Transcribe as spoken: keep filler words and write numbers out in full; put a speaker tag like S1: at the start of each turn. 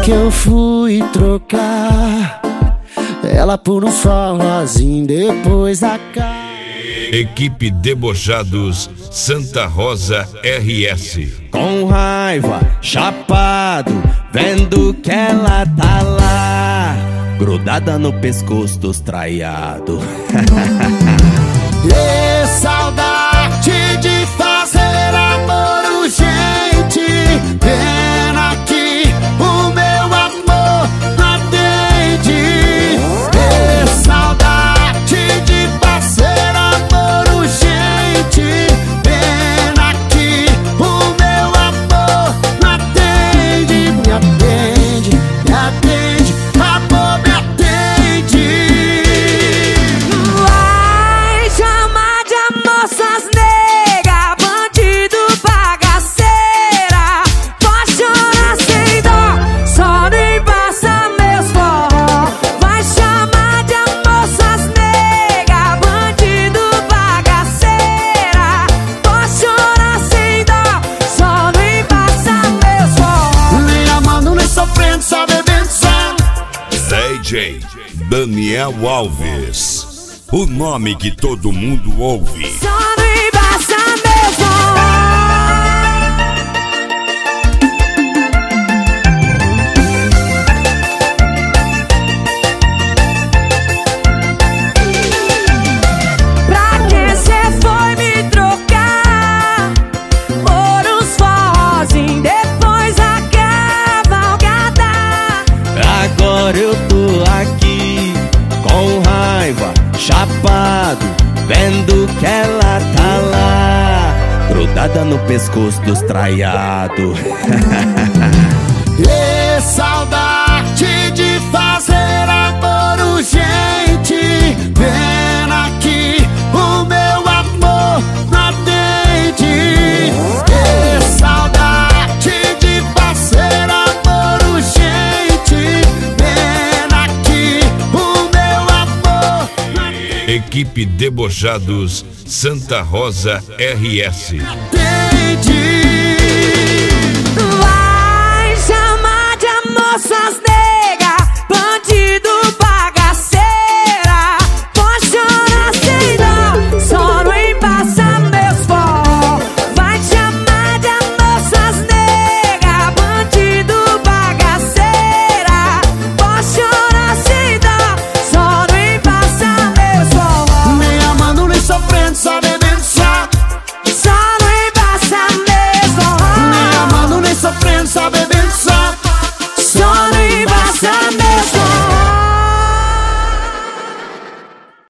S1: que eu fui trocar ela por um forrozinho depois da casa.
S2: Equipe Debochados Santa Rosa R S.
S1: Com raiva, chapado, vendo que ela tá lá, grudada no pescoço dos traiados. E saudade de fazer amor urgente, pena que o meu amor não atende. E saudade de fazer amor urgente, pena que o meu amor não atende. Me atende, me atende, amor me atende.
S3: Vai chamar de moças nega, bandido, bagaceira. Pode chorar sem dó, só nem passa meus forró. Vai chamar de moças nega, bandido, bagaceira. Pode chorar sem dó, só nem passa meus forró.
S1: Nem amando, nem sofrendo, só bebendo só.
S2: D J Daniel Alves, o nome que todo mundo ouve.
S3: Só nem passa meus forró. Pra que cê foi me trocar por uns forrozinhos depois da cavalgada?
S1: Agora eu tô aqui com raiva, chapado, vendo que ela tá lá, grudada no pescoço dos traiados. E saudade de fazer amor urgente, pena que o meu amor não atende. E saudade de fazer amor urgente, pena que o meu amor não atende.
S2: Equipe Debochados Santa Rosa R S.
S3: Vai chamar de moças negras.